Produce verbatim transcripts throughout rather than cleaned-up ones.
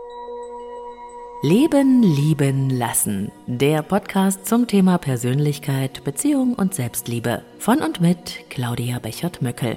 Leben, lieben, lassen. Der Podcast zum Thema Persönlichkeit, Beziehung und Selbstliebe. Von und mit Claudia Bechert-Möckel.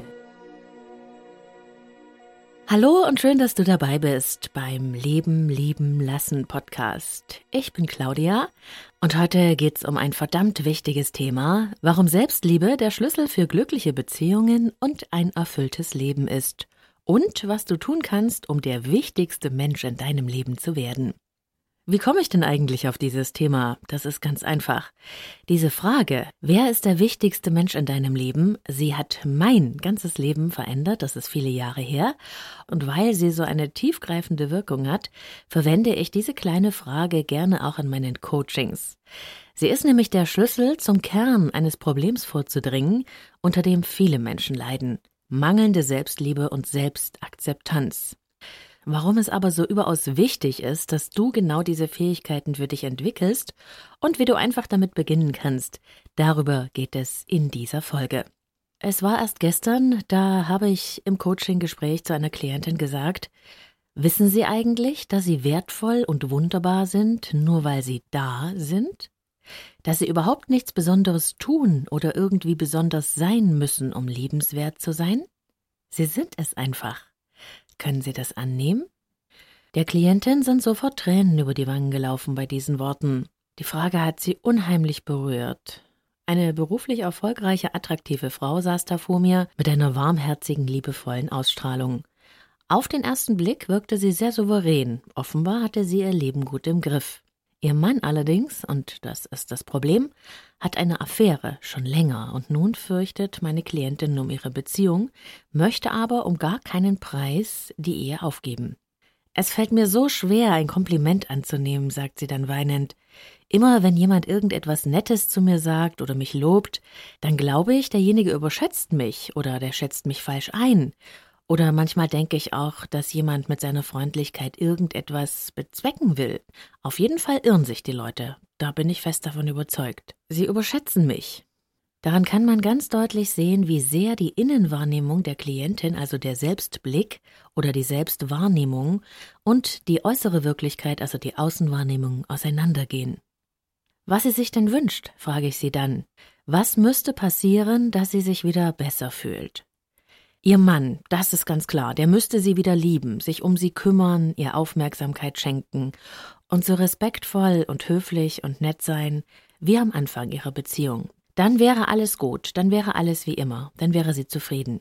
Hallo und schön, dass du dabei bist beim Leben, lieben, lassen Podcast. Ich bin Claudia und heute geht's um ein verdammt wichtiges Thema, warum Selbstliebe der Schlüssel für glückliche Beziehungen und ein erfülltes Leben ist und was du tun kannst, um der wichtigste Mensch in deinem Leben zu werden. Wie komme ich denn eigentlich auf dieses Thema? Das ist ganz einfach. Diese Frage, wer ist der wichtigste Mensch in deinem Leben, sie hat mein ganzes Leben verändert, das ist viele Jahre her. Und weil sie so eine tiefgreifende Wirkung hat, verwende ich diese kleine Frage gerne auch in meinen Coachings. Sie ist nämlich der Schlüssel, zum Kern eines Problems vorzudringen, unter dem viele Menschen leiden: mangelnde Selbstliebe und Selbstakzeptanz. Warum es aber so überaus wichtig ist, dass du genau diese Fähigkeiten für dich entwickelst und wie du einfach damit beginnen kannst, darüber geht es in dieser Folge. Es war erst gestern, da habe ich im Coaching-Gespräch zu einer Klientin gesagt: Wissen Sie eigentlich, dass Sie wertvoll und wunderbar sind, nur weil Sie da sind? Dass Sie überhaupt nichts Besonderes tun oder irgendwie besonders sein müssen, um liebenswert zu sein? Sie sind es einfach. Können Sie das annehmen? Der Klientin sind sofort Tränen über die Wangen gelaufen bei diesen Worten. Die Frage hat sie unheimlich berührt. Eine beruflich erfolgreiche, attraktive Frau saß da vor mir mit einer warmherzigen, liebevollen Ausstrahlung. Auf den ersten Blick wirkte sie sehr souverän. Offenbar hatte sie ihr Leben gut im Griff. Ihr Mann allerdings, und das ist das Problem, hat eine Affäre schon länger und nun fürchtet meine Klientin um ihre Beziehung, möchte aber um gar keinen Preis die Ehe aufgeben. Es fällt mir so schwer, ein Kompliment anzunehmen, sagt sie dann weinend. Immer wenn jemand irgendetwas Nettes zu mir sagt oder mich lobt, dann glaube ich, derjenige überschätzt mich oder der schätzt mich falsch ein. Oder manchmal denke ich auch, dass jemand mit seiner Freundlichkeit irgendetwas bezwecken will. Auf jeden Fall irren sich die Leute. Da bin ich fest davon überzeugt. Sie überschätzen mich. Daran kann man ganz deutlich sehen, wie sehr die Innenwahrnehmung der Klientin, also der Selbstblick oder die Selbstwahrnehmung, und die äußere Wirklichkeit, also die Außenwahrnehmung, auseinandergehen. Was sie sich denn wünscht, frage ich sie dann. Was müsste passieren, dass sie sich wieder besser fühlt? Ihr Mann, das ist ganz klar, der müsste sie wieder lieben, sich um sie kümmern, ihr Aufmerksamkeit schenken und so respektvoll und höflich und nett sein wie am Anfang ihrer Beziehung. Dann wäre alles gut, dann wäre alles wie immer, dann wäre sie zufrieden.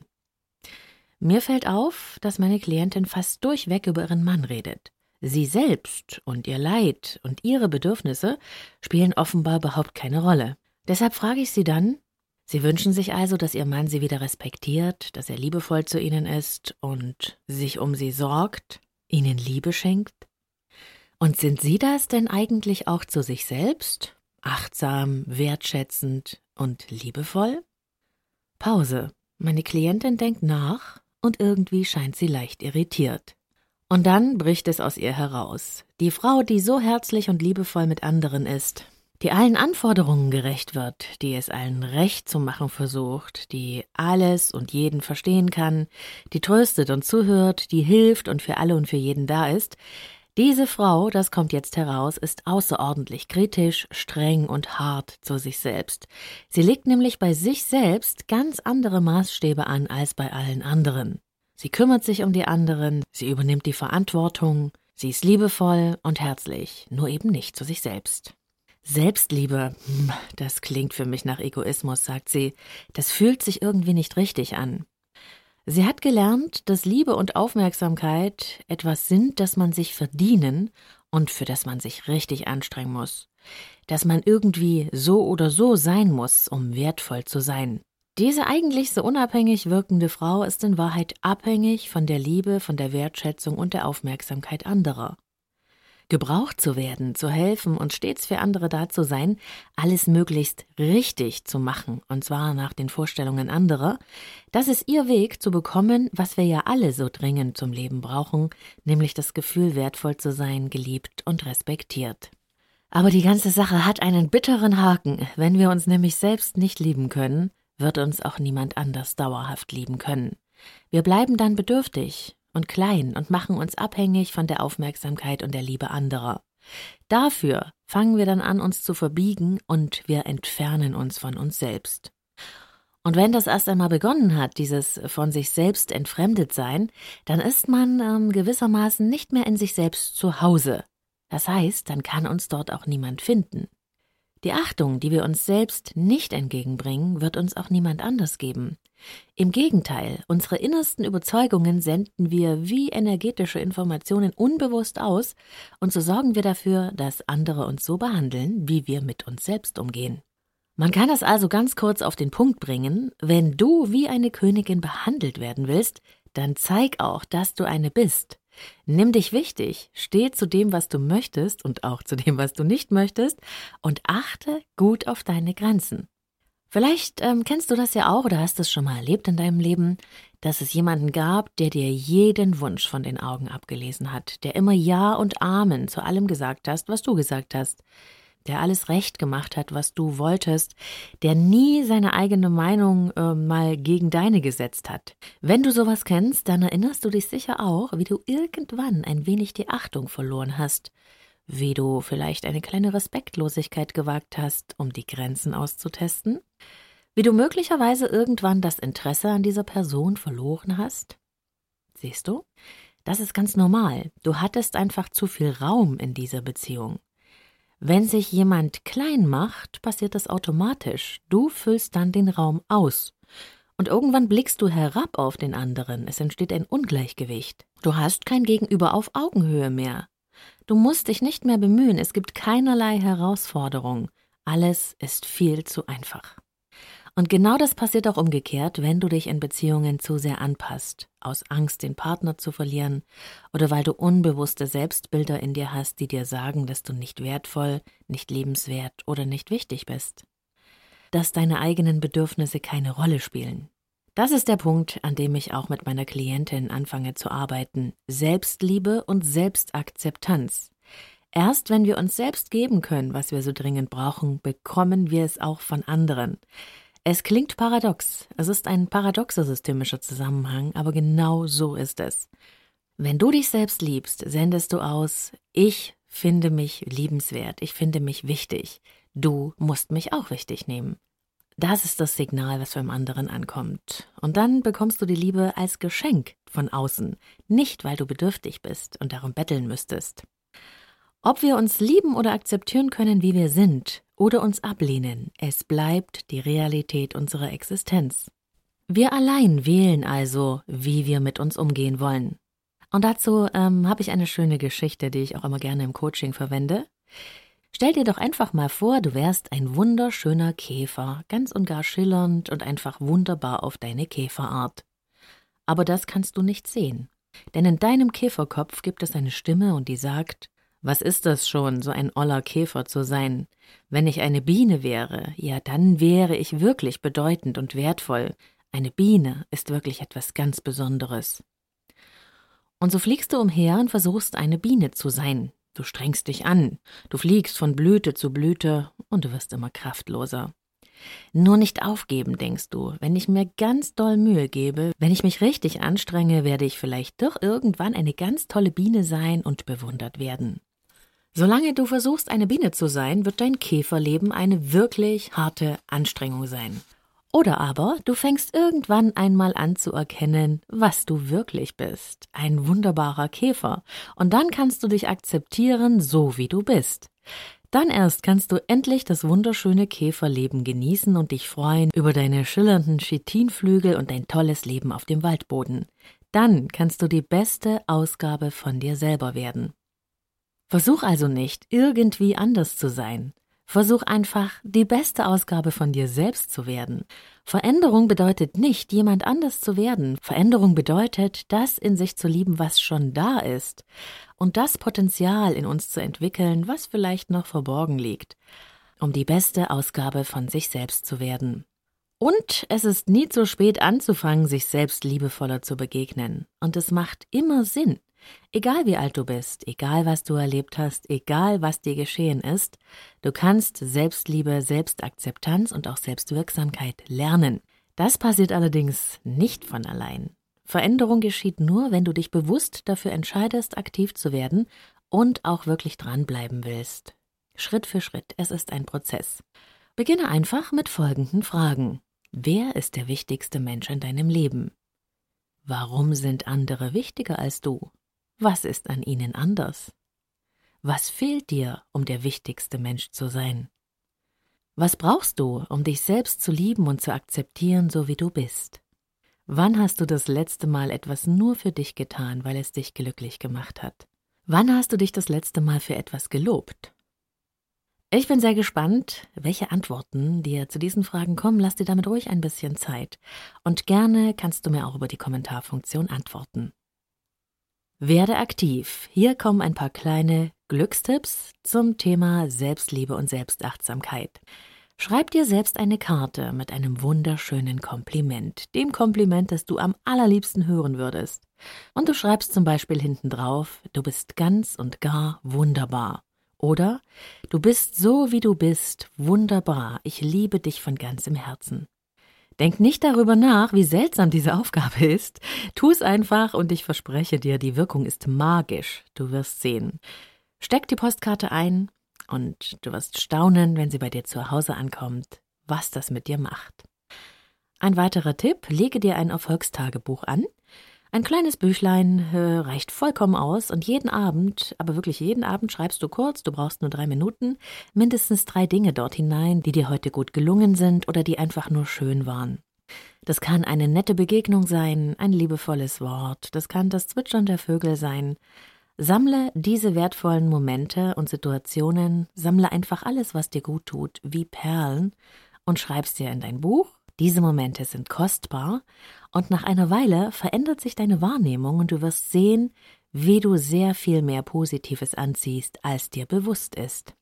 Mir fällt auf, dass meine Klientin fast durchweg über ihren Mann redet. Sie selbst und ihr Leid und ihre Bedürfnisse spielen offenbar überhaupt keine Rolle. Deshalb frage ich sie dann: Sie wünschen sich also, dass Ihr Mann Sie wieder respektiert, dass er liebevoll zu Ihnen ist und sich um Sie sorgt, Ihnen Liebe schenkt? Und sind Sie das denn eigentlich auch zu sich selbst? Achtsam, wertschätzend und liebevoll? Pause. Meine Klientin denkt nach und irgendwie scheint sie leicht irritiert. Und dann bricht es aus ihr heraus. Die Frau, die so herzlich und liebevoll mit anderen ist, die allen Anforderungen gerecht wird, die es allen recht zu machen versucht, die alles und jeden verstehen kann, die tröstet und zuhört, die hilft und für alle und für jeden da ist. Diese Frau, das kommt jetzt heraus, ist außerordentlich kritisch, streng und hart zu sich selbst. Sie legt nämlich bei sich selbst ganz andere Maßstäbe an als bei allen anderen. Sie kümmert sich um die anderen, sie übernimmt die Verantwortung, sie ist liebevoll und herzlich, nur eben nicht zu sich selbst. Selbstliebe, das klingt für mich nach Egoismus, sagt sie. Das fühlt sich irgendwie nicht richtig an. Sie hat gelernt, dass Liebe und Aufmerksamkeit etwas sind, das man sich verdienen und für das man sich richtig anstrengen muss. Dass man irgendwie so oder so sein muss, um wertvoll zu sein. Diese eigentlich so unabhängig wirkende Frau ist in Wahrheit abhängig von der Liebe, von der Wertschätzung und der Aufmerksamkeit anderer. Gebraucht zu werden, zu helfen und stets für andere da zu sein, alles möglichst richtig zu machen, und zwar nach den Vorstellungen anderer, das ist ihr Weg zu bekommen, was wir ja alle so dringend zum Leben brauchen, nämlich das Gefühl, wertvoll zu sein, geliebt und respektiert. Aber die ganze Sache hat einen bitteren Haken. Wenn wir uns nämlich selbst nicht lieben können, wird uns auch niemand anders dauerhaft lieben können. Wir bleiben dann bedürftig. und klein und machen uns abhängig von der Aufmerksamkeit und der Liebe anderer. Dafür fangen wir dann an, uns zu verbiegen und wir entfernen uns von uns selbst. Und wenn das erst einmal begonnen hat, dieses von sich selbst entfremdet sein, dann ist man ähm, gewissermaßen nicht mehr in sich selbst zu Hause. Das heißt, dann kann uns dort auch niemand finden. Die Achtung, die wir uns selbst nicht entgegenbringen, wird uns auch niemand anders geben. Im Gegenteil, unsere innersten Überzeugungen senden wir wie energetische Informationen unbewusst aus und so sorgen wir dafür, dass andere uns so behandeln, wie wir mit uns selbst umgehen. Man kann das also ganz kurz auf den Punkt bringen: Wenn du wie eine Königin behandelt werden willst, dann zeig auch, dass du eine bist. Nimm dich wichtig, steh zu dem, was du möchtest und auch zu dem, was du nicht möchtest und achte gut auf deine Grenzen. Vielleicht ähm, kennst du das ja auch oder hast es schon mal erlebt in deinem Leben, dass es jemanden gab, der dir jeden Wunsch von den Augen abgelesen hat, der immer Ja und Amen zu allem gesagt hast, was du gesagt hast, der alles recht gemacht hat, was du wolltest, der nie seine eigene Meinung äh, mal gegen deine gesetzt hat. Wenn du sowas kennst, dann erinnerst du dich sicher auch, wie du irgendwann ein wenig die Achtung verloren hast, wie du vielleicht eine kleine Respektlosigkeit gewagt hast, um die Grenzen auszutesten, wie du möglicherweise irgendwann das Interesse an dieser Person verloren hast. Siehst du? Das ist ganz normal. Du hattest einfach zu viel Raum in dieser Beziehung. Wenn sich jemand klein macht, passiert das automatisch. Du füllst dann den Raum aus. Und irgendwann blickst du herab auf den anderen. Es entsteht ein Ungleichgewicht. Du hast kein Gegenüber auf Augenhöhe mehr. Du musst dich nicht mehr bemühen. Es gibt keinerlei Herausforderung. Alles ist viel zu einfach. Und genau das passiert auch umgekehrt, wenn du dich in Beziehungen zu sehr anpasst, aus Angst, den Partner zu verlieren oder weil du unbewusste Selbstbilder in dir hast, die dir sagen, dass du nicht wertvoll, nicht liebenswert oder nicht wichtig bist. Dass deine eigenen Bedürfnisse keine Rolle spielen. Das ist der Punkt, an dem ich auch mit meiner Klientin anfange zu arbeiten. Selbstliebe und Selbstakzeptanz. Erst wenn wir uns selbst geben können, was wir so dringend brauchen, bekommen wir es auch von anderen. Es klingt paradox, es ist ein paradoxer systemischer Zusammenhang, aber genau so ist es. Wenn du dich selbst liebst, sendest du aus: Ich finde mich liebenswert, ich finde mich wichtig, du musst mich auch wichtig nehmen. Das ist das Signal, was beim anderen ankommt. Und dann bekommst du die Liebe als Geschenk von außen, nicht weil du bedürftig bist und darum betteln müsstest. Ob wir uns lieben oder akzeptieren können, wie wir sind, oder uns ablehnen, es bleibt die Realität unserer Existenz. Wir allein wählen also, wie wir mit uns umgehen wollen. Und dazu ähm, habe ich eine schöne Geschichte, die ich auch immer gerne im Coaching verwende. Stell dir doch einfach mal vor, du wärst ein wunderschöner Käfer, ganz und gar schillernd und einfach wunderbar auf deine Käferart. Aber das kannst du nicht sehen, denn in deinem Käferkopf gibt es eine Stimme und die sagt: Was ist das schon, so ein oller Käfer zu sein? Wenn ich eine Biene wäre, ja, dann wäre ich wirklich bedeutend und wertvoll. Eine Biene ist wirklich etwas ganz Besonderes. Und so fliegst du umher und versuchst, eine Biene zu sein. Du strengst dich an, du fliegst von Blüte zu Blüte und du wirst immer kraftloser. Nur nicht aufgeben, denkst du. Wenn ich mir ganz doll Mühe gebe, wenn ich mich richtig anstrenge, werde ich vielleicht doch irgendwann eine ganz tolle Biene sein und bewundert werden. Solange du versuchst, eine Biene zu sein, wird dein Käferleben eine wirklich harte Anstrengung sein. Oder aber du fängst irgendwann einmal an zu erkennen, was du wirklich bist. Ein wunderbarer Käfer. Und dann kannst du dich akzeptieren, so wie du bist. Dann erst kannst du endlich das wunderschöne Käferleben genießen und dich freuen über deine schillernden Chitinflügel und dein tolles Leben auf dem Waldboden. Dann kannst du die beste Ausgabe von dir selber werden. Versuch also nicht, irgendwie anders zu sein. Versuch einfach, die beste Ausgabe von dir selbst zu werden. Veränderung bedeutet nicht, jemand anders zu werden. Veränderung bedeutet, das in sich zu lieben, was schon da ist. Und das Potenzial in uns zu entwickeln, was vielleicht noch verborgen liegt, um die beste Ausgabe von sich selbst zu werden. Und es ist nie zu spät anzufangen, sich selbst liebevoller zu begegnen. Und es macht immer Sinn. Egal wie alt du bist, egal was du erlebt hast, egal was dir geschehen ist, du kannst Selbstliebe, Selbstakzeptanz und auch Selbstwirksamkeit lernen. Das passiert allerdings nicht von allein. Veränderung geschieht nur, wenn du dich bewusst dafür entscheidest, aktiv zu werden und auch wirklich dranbleiben willst. Schritt für Schritt, es ist ein Prozess. Beginne einfach mit folgenden Fragen. Wer ist der wichtigste Mensch in deinem Leben? Warum sind andere wichtiger als du? Was ist an ihnen anders? Was fehlt dir, um der wichtigste Mensch zu sein? Was brauchst du, um dich selbst zu lieben und zu akzeptieren, so wie du bist? Wann hast du das letzte Mal etwas nur für dich getan, weil es dich glücklich gemacht hat? Wann hast du dich das letzte Mal für etwas gelobt? Ich bin sehr gespannt, welche Antworten dir zu diesen Fragen kommen. Lass dir damit ruhig ein bisschen Zeit. Und gerne kannst du mir auch über die Kommentarfunktion antworten. Werde aktiv. Hier kommen ein paar kleine Glückstipps zum Thema Selbstliebe und Selbstachtsamkeit. Schreib dir selbst eine Karte mit einem wunderschönen Kompliment. Dem Kompliment, das du am allerliebsten hören würdest. Und du schreibst zum Beispiel hinten drauf, du bist ganz und gar wunderbar. Oder, du bist so, wie du bist, wunderbar, ich liebe dich von ganzem Herzen. Denk nicht darüber nach, wie seltsam diese Aufgabe ist. Tu es einfach und ich verspreche dir, die Wirkung ist magisch. Du wirst sehen. Steck die Postkarte ein und du wirst staunen, wenn sie bei dir zu Hause ankommt, was das mit dir macht. Ein weiterer Tipp, lege dir ein Erfolgstagebuch an. Ein kleines Büchlein äh, reicht vollkommen aus und jeden Abend, aber wirklich jeden Abend schreibst du kurz, du brauchst nur drei Minuten, mindestens drei Dinge dort hinein, die dir heute gut gelungen sind oder die einfach nur schön waren. Das kann eine nette Begegnung sein, ein liebevolles Wort, das kann das Zwitschern der Vögel sein. Sammle diese wertvollen Momente und Situationen, sammle einfach alles, was dir gut tut, wie Perlen und schreib's dir in dein Buch. Diese Momente sind kostbar und nach einer Weile verändert sich deine Wahrnehmung und du wirst sehen, wie du sehr viel mehr Positives anziehst, als dir bewusst ist.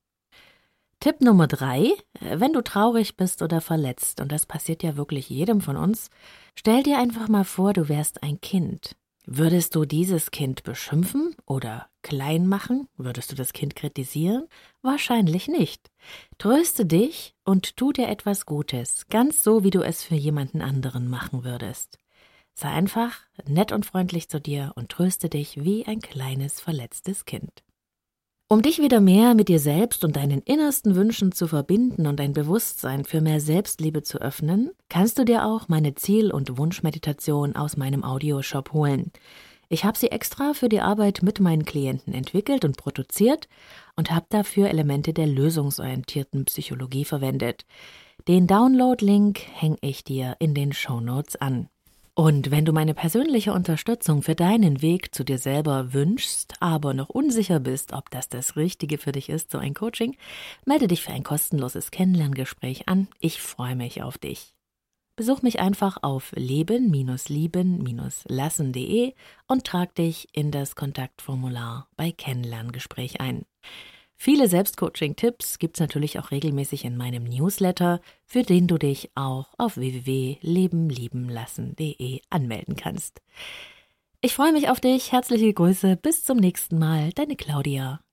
Tipp Nummer drei, wenn du traurig bist oder verletzt, und das passiert ja wirklich jedem von uns, stell dir einfach mal vor, du wärst ein Kind. Würdest du dieses Kind beschimpfen oder klein machen? Würdest du das Kind kritisieren? Wahrscheinlich nicht. Tröste dich und tu dir etwas Gutes, ganz so, wie du es für jemanden anderen machen würdest. Sei einfach nett und freundlich zu dir und tröste dich wie ein kleines, verletztes Kind. Um dich wieder mehr mit dir selbst und deinen innersten Wünschen zu verbinden und dein Bewusstsein für mehr Selbstliebe zu öffnen, kannst du dir auch meine Ziel- und Wunschmeditation aus meinem Audioshop holen. Ich habe sie extra für die Arbeit mit meinen Klienten entwickelt und produziert und habe dafür Elemente der lösungsorientierten Psychologie verwendet. Den Download-Link hänge ich dir in den Shownotes an. Und wenn du meine persönliche Unterstützung für deinen Weg zu dir selber wünschst, aber noch unsicher bist, ob das das Richtige für dich ist, so ein Coaching, melde dich für ein kostenloses Kennenlerngespräch an. Ich freue mich auf dich. Besuch mich einfach auf leben lieben lassen punkt de und trag dich in das Kontaktformular bei Kennenlerngespräch ein. Viele Selbstcoaching-Tipps gibt's natürlich auch regelmäßig in meinem Newsletter, für den du dich auch auf w w w punkt leben lieben lassen punkt de anmelden kannst. Ich freue mich auf dich, herzliche Grüße, bis zum nächsten Mal, deine Claudia.